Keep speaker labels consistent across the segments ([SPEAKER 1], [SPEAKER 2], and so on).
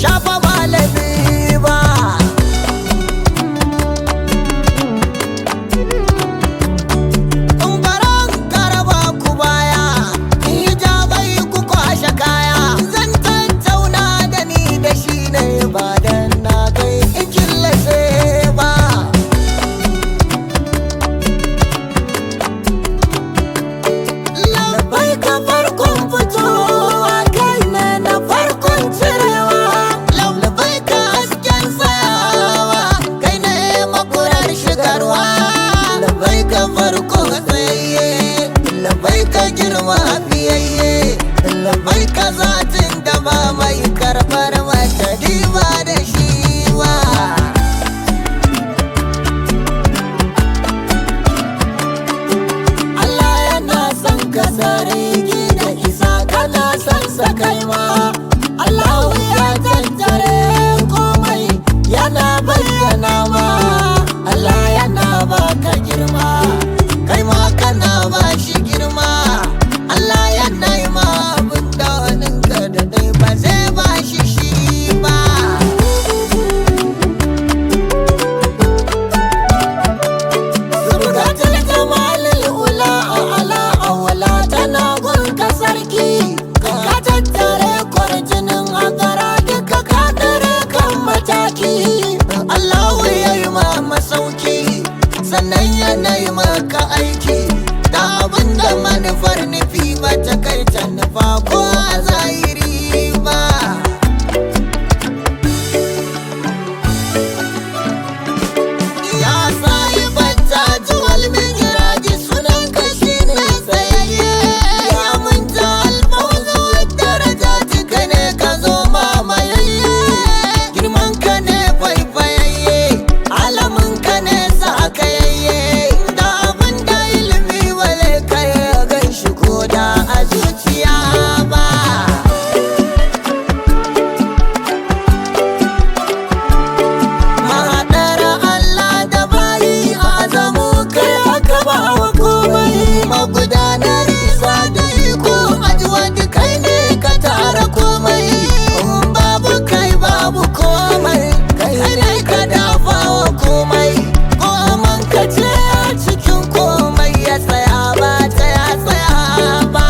[SPEAKER 1] shafa malami ba. In baran karaba ku baya, in yi jabai ku kwashe kaya. Zan tattauna da ni da shi ne ba dan na kai in killace ba. Labai ka farkon fitowa, kai ne na farkon cirewa. Labai ka hasken tsayawa, kai ne makurar shigarwa. Labai ka farko tsayayye, labai ka girma biyayye. Labai ka zatin da ba mai karɓar mata diba da shi ba. Allah yana son ka sarki da isa, kana son sa kai ma. Allah ya tattare komai yana bayyana ma. Allah yana baka girma, kai ma kana ba shi girma. Allah yana yi ma abin da waninka da dai ba zai ba shi shi ba. Subgatul jamalil ula ala awala tana gunka sarki. Ka tattare kwarjinin agara duka ka dare kan mataki. Allahu ya yi ma masauki, sannan yana yi maka aiki. Da abin da manufar nufi mata kai ta nufa ko a zahiri ba. Ya sayi banta juwal min giraji, sunan ka shi ne tsayayye. Ya munta alfawzu daraja tika ne ka zo mamayayye. Girman ka ne faifayayye, alamin ka ne sakayayye. Da abin da ilimi wale ka ya gan shi ko da a zuciya ba. Mahaɗar Allah da bayi azamu kai aka ba wa komai. Magudanar isa da iko ajuwa kai ne ka tara komai. In babu kai babu komai, kai ne ka dafa wa komai. Koman ka ce a cikin komai ya tsaya ba ta ya tsaya ba.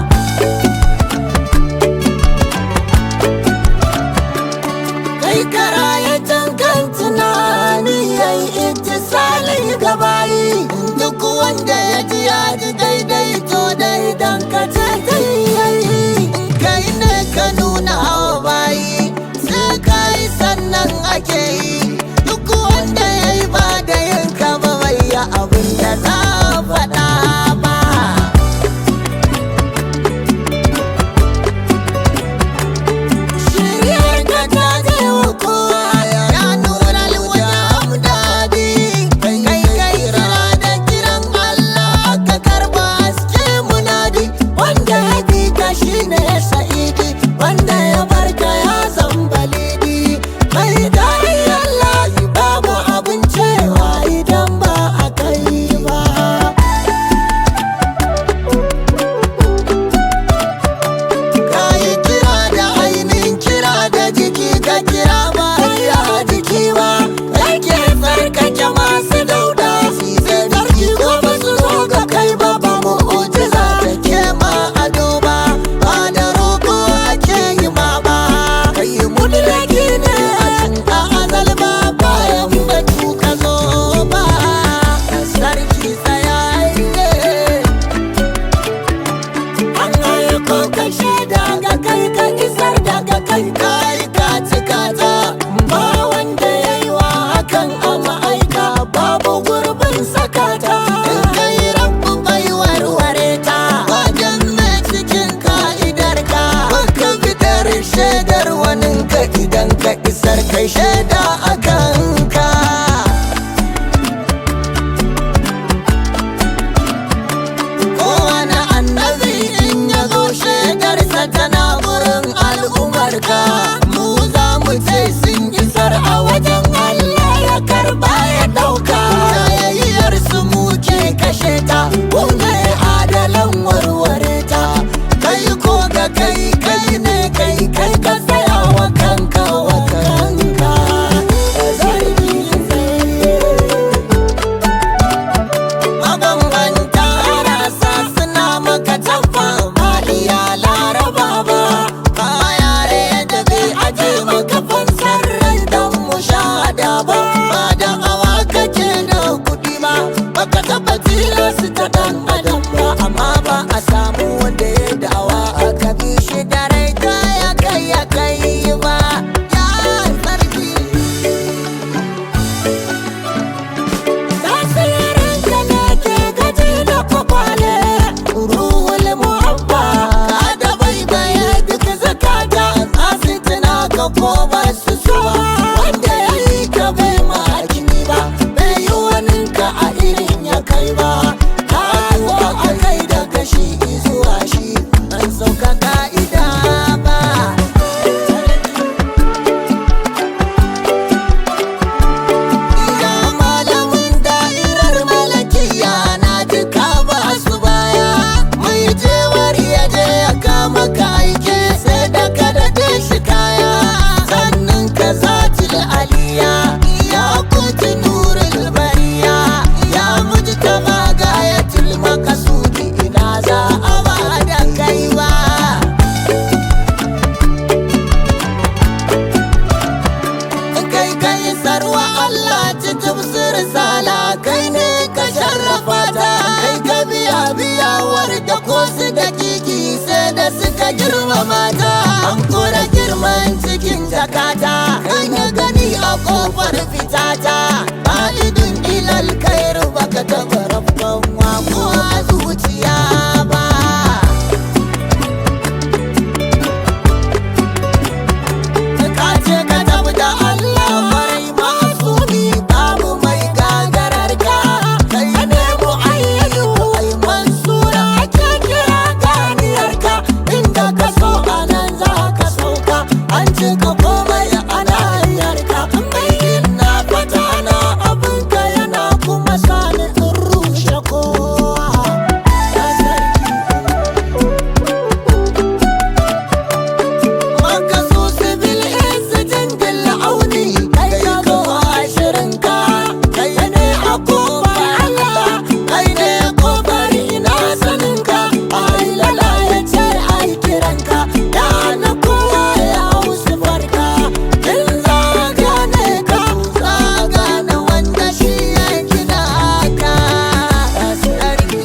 [SPEAKER 1] Kai karayatan kan tunani yayi ittisali ga bayi. Duk wanda ya ji ya ji daidai to daidan ka ce kai yayi. Kai ne ka nuna wa bayi, sai kai sannan ake yi. Duk wanda ya yi ba da yin kama bai ya abin da za a faɗa ba. Shiryar ka ta je wa kowa, ya nuna alwada amdadi. Kai kira da kiran Allah ka karba haske munadi. Wanda ya bi ka shi ne sa'idi, wanda ya barka ya zambalidi. Mai dari Allah babu abin cewa idan ba a kai ba. Ka yi kira da ainihin kira da jiki, ka kira ba ya jiki ba. Yake tsarkake masu dauda, si zai darki ko ba su zo ga kai ba. Ba mu'ujiza ta ke ma ado ba, ba da roƙo ake yi ma ba. Kai mulki ne a tun a azal ba, bayan batu ka zo ba. Sarki tsayayye, an aiko ka shaida ga kai, ka isar daga kai. Kai ka cika ta, ba wanda ya yi wa hakan a ma'aika, babu gurbin sakata. In kai rabu bai warware ta, wajen mai cikin ka'idar ka. Baka fitar shaidar waninka idan ka isar kai shaida a kanka. Kowane annabi in ya zo shaidarsa tana gurin al'ummarka. Mu za mu ce sun isar a wajen Allah ya karba ya ɗauka. Jayayyar su muke kashe ta, kunga ya adalan warware ta. Kai ko ga kai, kai ne kai, kai ka tsaya wa kanka ka ko ba su so ba, wanda ya yi ka bai ma jini ba, bai yi waninka a irin ya kai ba. Ka zuwa a kai daga shi zuwa shi, an sauka ka'ida ba. Ya malamin da'irar malakiya na duka ba su baya, mai jewar ya je ya kama ka aike sai da ka daɗe shi kaya. Sannan ka zati da aliya, ya kuti nurul bariya, ya mujtaba gayatul makasudi, ina za a ba da kai ba. Kai kai sarwa Allah cikin risala, kai ne ka sharrafa ta, kai ka biya biyawar da ko su da kiki sai da suka girmama ta. An kora girman cikin jakata, kai ya gani a kofar fitata. Ka'idun ilal kairu baka taɓa rabban wako a zuciya ba. Ka ce ka tafi da Allah farai masumi, babu mai gagarar ka. Kai ne mu ayyayu ai mansura, ake kira ganiyar ka. Inda ka so anan za ka sauka, an cika komai ana yarka. Mai ina fata na abinka yana kuma sani in rushe kowa. Ya sarki makasusi bil izzatin bil auni, kai ka zo ashirinka. Kai ne a kofar Allah, kai ne kofar ina saninka. Ai lala ya ce ai kiranka, ya na kowa ya hausu barka. In zaga ne ka zaga na wanda shi ya gina ka. Ya sarki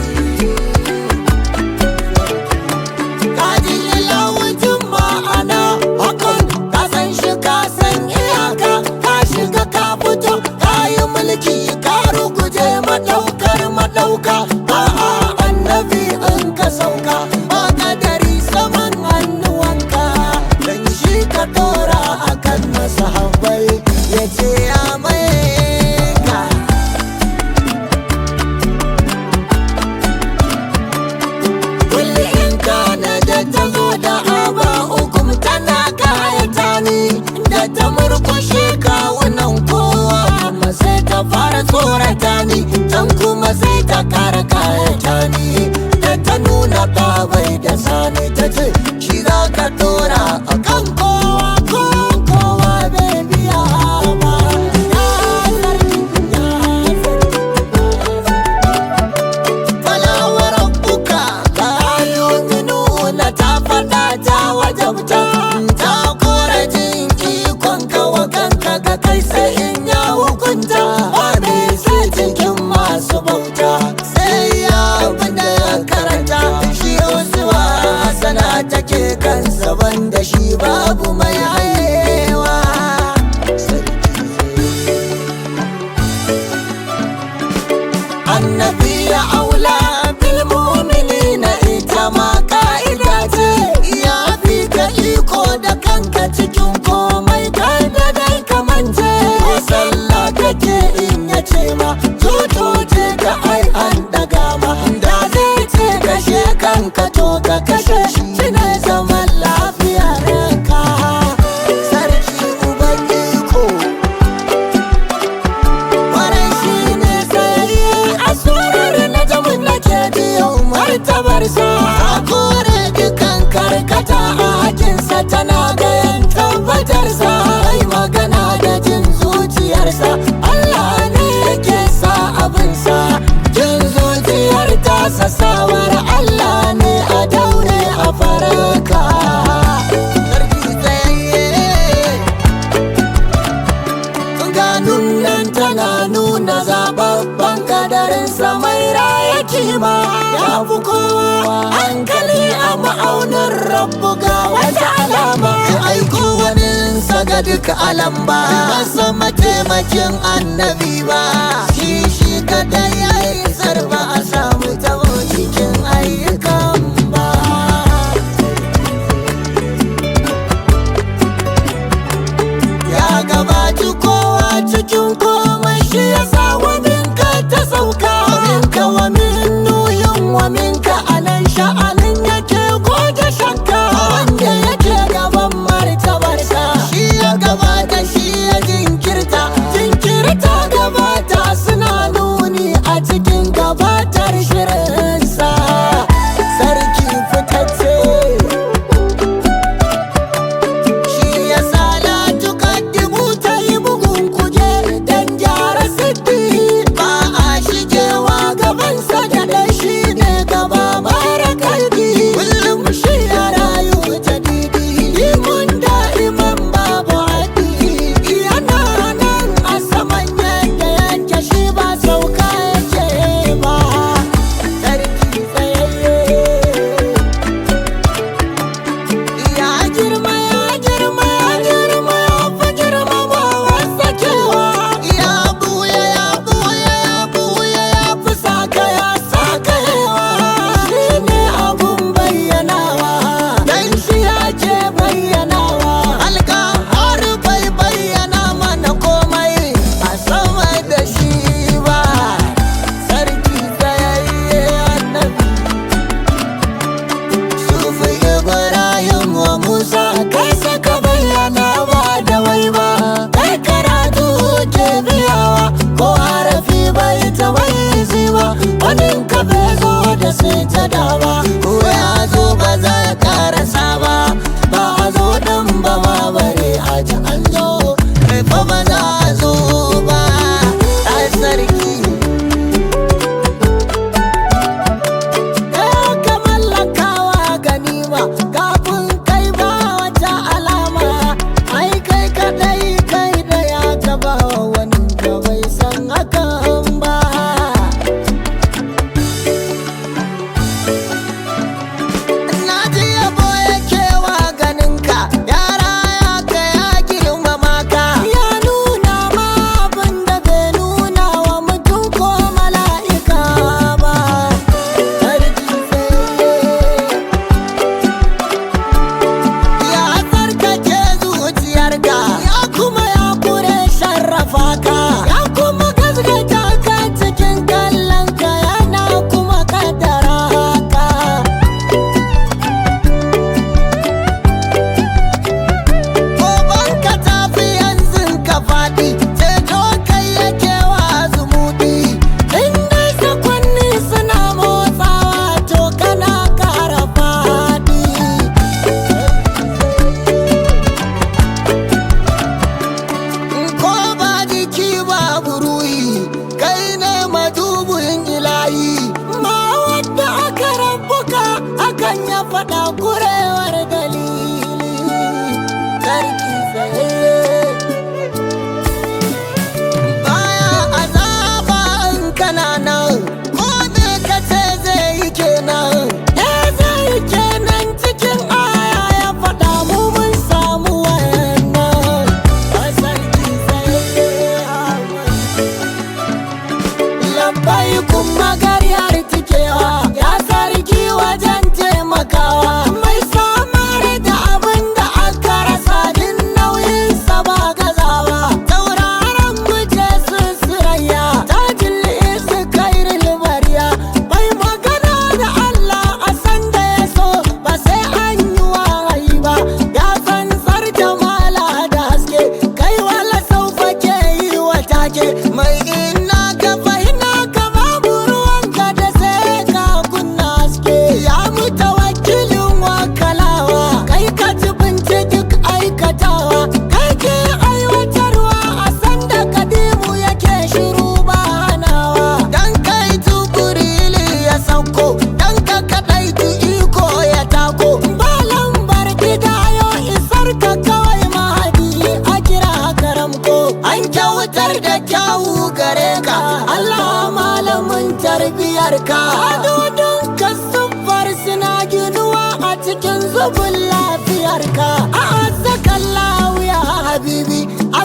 [SPEAKER 1] kaji ilawujin ma'ana, hakan ka san shi ka san iyaka. Ka shiga ka fito ka yi mulki, ka ruguje maɗaukar maɗauka. A'a annabi in ka sauka, ba kadari saman hannuwanka. Dan shi ka dora akan masahabbai, ya ce ya mai ka. Kulli in kana da ta zo da aba hukum tana kayata ni, da ta murkushe kawunan kowa kuma sai ta fara tsorata ni, can kuma sai ta kara kayata ni. Da ta nuna babai da sani ta ce shi za ka dora a kan kowa, ko kowa bai biya ba. Ya sarki, ya sarki. Falawar rabbuka la yu'minuna, ta faɗa ta wajabta, ta kora jin ikon ka wa kanka ga kai sai in ya hukunta. Wani sai cikin masu bauta sai ya abu da ya karanta, shi usuwa sana take kansa banda shi babu mai haihewa. Annabi ya aula bil mu'minina, ita ma ka'ida ce. Ya fi ka iko da kanka cikin komai, kai da dai kamance. Ko sallah kake in ya ce ma tuto ce ka ai an daga ma, da zai ce kashe kanka to ka kashe shi, ne zaman lafiyar ka. Sarki uban iko, kwarai shi ne sai a surar na jamun nake biyo martabarsa. A kore dukan karkata a hakinsa, tana gayan tabbatarsa. Ai magana da jin zuciyarsa, Allah ne yake sa abinsa. Jin zuciyar tasa sawar Allah ne, a daure a faraka. Sarki tsayayye, ganun nan tana nuna zababban kadarinsa mai raya kima. Ya fi kowa hankali a ma'aunin rabbu, ga wata alama ya aiko waninsa ga duka alam ba. Masa mataimakin annabi ba, shi kadai ya yi sarba a samu tabo cikin ayyukan ba. tsaya ba, ko ya zo ba za ya karasa ba, ba a zo ɗin ba ma bare a ji an zo, kai fa ba za a zo ba a sarki. Ka mallakawa ganima kafin kai ba wata alama, ai kai kadai kai da ya taba wani ka bai san hakan ba. Na ji yabo yake wa ganinka, yara ya ka ya girmama ka, ya nuna ma abin da bai nuna wa mutum ko mala'ika ba. Sarki ya tsarkake zuciyarka, ya kuma ya kure sharrafa ka, ya kuma gaskata ka cikin kallonka, yana kuma kaddara haka. Gobanka tafi yanzu ka faɗi, ceto kai yake wa zumuɗi, in dai sakwanni suna motsawa to kana ƙara faɗi. Ko ba jiki babu ruhi, kai ne madubin ilahi, ma wadda aka rabbuka akan ya faɗa kurewar dalili. Sarki tsaye baya azaba in kana nan, ko me ka ce zai yi kenan, zai yi kenan cikin aya ya faɗa mu mun samu wayannan. A sarki tsaye lambai kuma gariyar tikewa, ya sarki wajen taimakawa, mai samar da abin da aka rasa din nauyinsa ba gazawa, tauraron muje sun sirayya, tajin isi kairil bariya, mai magana da Allah a san da ya so ba sai an yi wahayi ba, ya tsantsar jamala da haske, kai wala saufa ke yi wa take, mai ina ka fahina ka babu ruwanka da sai ka kunna haske, ya mutawakkilin wakalawa, kai ka jibinci duk aikatawa, kai ke aiwatarwa a sanda kadimu yake shiru ba hanawa, dan kai tukurili ya sauko, dan ka kadai iko ya tako, ba lambar gidayo isar ka kawai mahadi a kira karamko, an kyautar da kyawu gare ka Allah malamin tarbiyar ka, adodin ka siffar suna ginuwa a cikin zubin lafiyar ka, a azzakallahu ya habibi,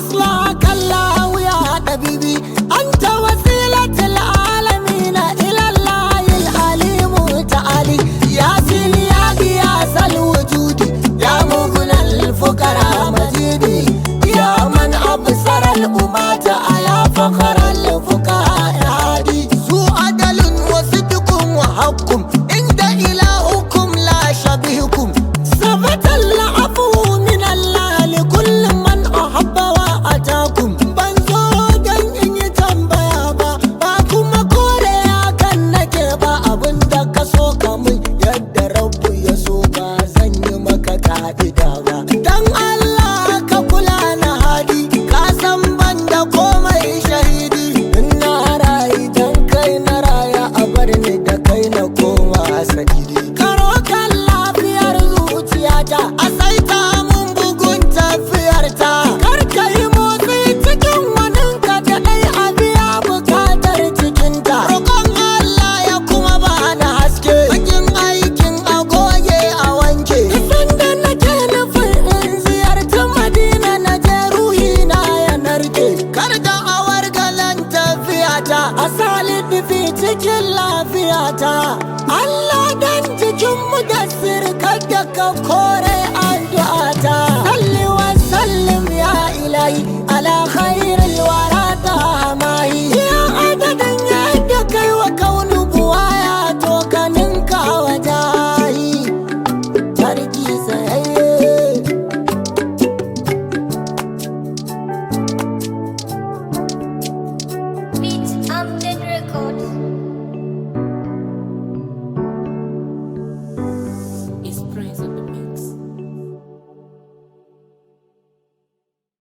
[SPEAKER 1] aslakallahu ya habibi, anta wasilatul alamina ila Allahil alimu ta'ali, ya sili ya qiyasal wujudi, ya mughnal fuqara majidi, ya man absara al umata ya fakhara al fuqaha hadi, su adalun wa sidqun wa haqqun inda ilahukum la shabihukum, sabata al afu min Allah li kulli man ahabba wa atakum. Ban zo dan in yi tambaya ba, ba kuma kore hakan nake ba, abinda ka so ka mun yadda rabbu ya so, ba zan yi maka ka'ida ba, dan Allah ka kula na hali, ka san ban da komai shahidi, na rayu dan kai na raya, a bar ni da kai na koma sadidi, karo kan lafiyar zuciyata, a saita mun bugun tafiyarta, kar ka yi motsi cikin waninka da ɗai a biya bukatar cikinta, roƙon Allah ya kuma ba na haske, bakin aikin a goge a wanke, isan da nake nufin in ziyarci Madina na je ruhi na ya narke, kar da awar galan tafiyata, a salidifi cikin lafiyata, Allah dan jikinmu da sirkar da ka